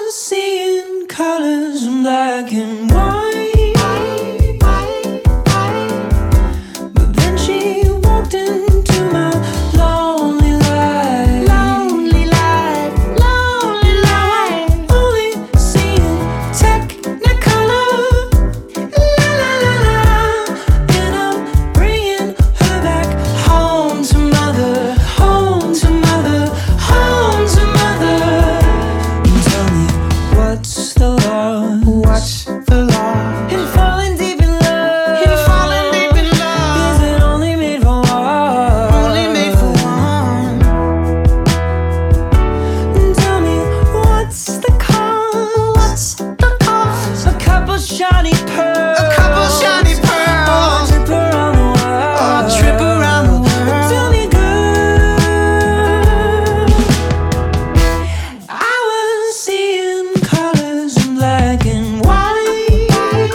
was seeing colors in black and white, but then she walked into my lonely life. Lonely life, lonely life. Only seeing technicolor, la la la la. And I'm bringing her back home to mother, home to mother, home to mother. Tell me, what's the law? What's the law? In falling deep in love, In falling deep in love, is it only made for one? only made for one. Tell me, what's the cost? What's the cost? A couple shiny pearls, A couple shiny pearls, or a trip around the world, or a trip around the world. Tell me, girl, I was seeing colors in black and white,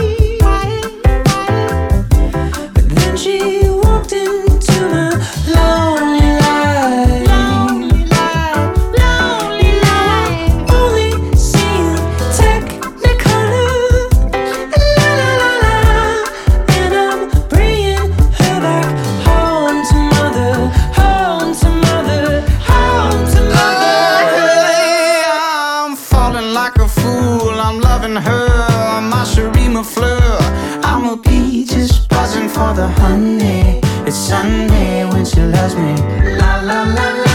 but then she walked into my lonely life. Lonely life, lonely life. Only seeing technicolor, la la la la. And I'm bringing her back home to mother, home to mother, home to mother. Hey, I'm falling like a fool. I'm loving her, my cherie, my fleur. I'm a bee just buzzing for the honey. It's Sunday when she loves me. La la la la.